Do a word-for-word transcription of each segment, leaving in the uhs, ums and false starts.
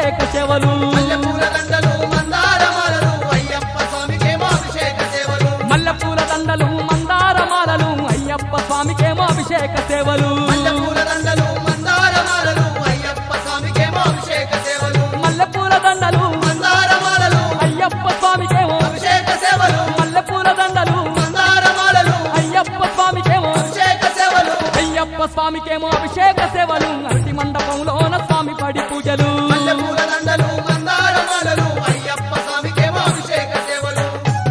అభిషేక సేవలు మల్లెపూల దండలు మందారమాలలు అయ్యప్ప స్వామికేమో అభిషేక సేవలు మల్లెపూల దండలు మందారమాలలు అయ్యప్ప స్వామికేమో అభిషేక సేవలు మల్లెపూల దండలు మందారమాలలు అయ్యప్ప స్వామికేమో అభిషేక సేవలు మల్లెపూల దండలు మందారమాలలు అయ్యప్ప స్వామికేమో అభిషేక సేవలు మల్లెపూల దండలు మందారమాలలు అయ్యప్ప స్వామికేమో అభిషేక సేవలు అయ్యప్ప స్వామికేమో అభిషేక సేవలు అరటి మండపంలోన స్వామి పడి పూజలు మల్లెపూల దండలు మందారమాలలు అయ్యప్ప స్వామికేమో అభిషేక సేవలు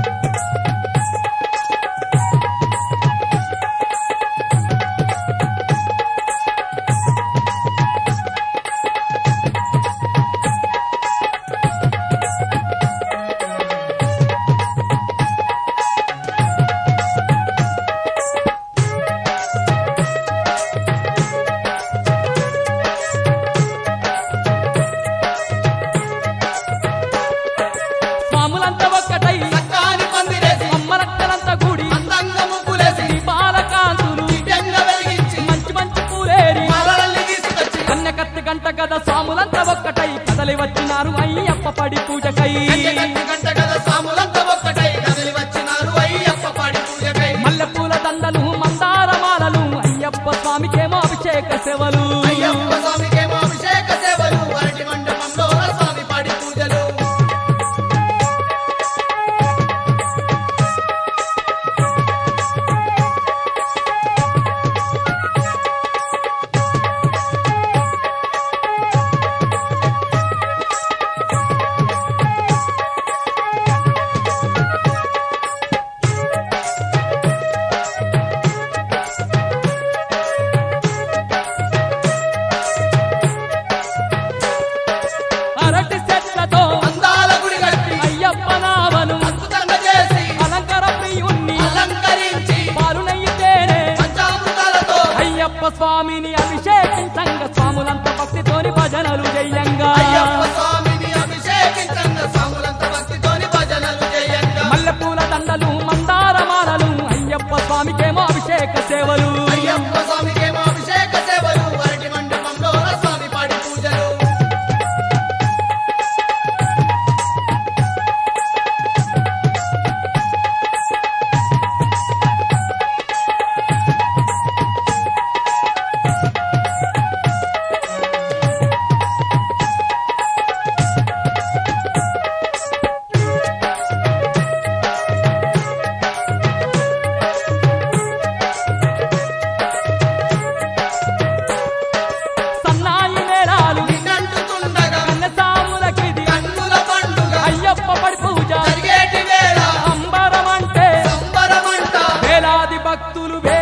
స్వాములంతా ఒక్కటై చక్కాని పందిరేసి అమ్మరక్కలంతా గుడి అందంగా ముగ్గులేసి దీపాల కాంతులు దివ్యంగా వెలిగించి మంచి మంచి పూలేరి మాలల్ని తీసుకొచ్చి కన్నెకత్తి గంట గద స్వాములంతా ఒక్కటై కదలి వచ్చినారు అయ్యప్ప పడి పూజకై గంట గంట గద సాములంతా ఒక్కటై కదిలి వచ్చినారు అయ్యప్ప పాడి పూజకై మల్లెపూల దండలు మందారమాలలు అయ్యప్ప స్వామికేమో అభిషేక సేవలు అయ్యప్ప స్వామికేమో అభిషేక సేవలు అరటి మండపంలో స్వామి పాడి పూజలు అరటి చెట్లతో అందాల గుడి కట్టి అయ్యప్ప నావను అద్భుతంగా చేసి అలంకార ప్రియుణ్ణి అలంకరించి పాలునయ్యితేనే పంచామృతాలతో అయ్యప్ప స్వామిని అభిషేకించంగా స్వాములంతా భక్తితోని భజనలు జయంగా అయ్యప్ప స్వామిని అభిషేకించంగా సాములంతా భక్తితోని భజనలు చేయంగా మల్లెపూల దండలు మందారమాలలు అయ్యప్ప స్వామికేమో అభిషేక సేవలు అయ్యప్ప స్వామికేమో అభిషేక సేవలు అరటి మండపంలో స్వామి పాడి పూజలు సన్నాయి మేళాలు నిన్నంటుతుండగా కన్నె సాములకిది కన్నుల పండుగ అయ్యప్ప పడి పూజ జరిగేటి వేళ అంబరమంటే సంబరమంట వేలాది భక్తులు వే